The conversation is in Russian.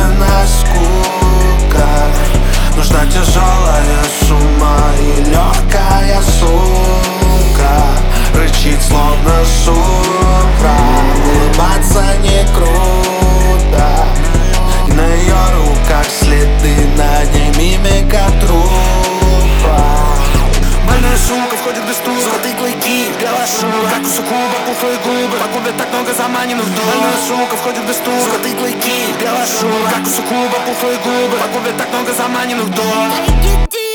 на скуках. Нужна тяжелая сумма и легкая сука. Рычит словно шура, улыбаться не круто. И на ее руках следы, на ней мимика трупа. Больная сука входит без стука, золотые клыки, белая шуба, как у суккуба, пухлые губы, по губе так много заманенных душ. Больная сука входит без стука, золотые клыки, белая шуба, как у суккуба, пухлые губы, по губе так много заманенных душ.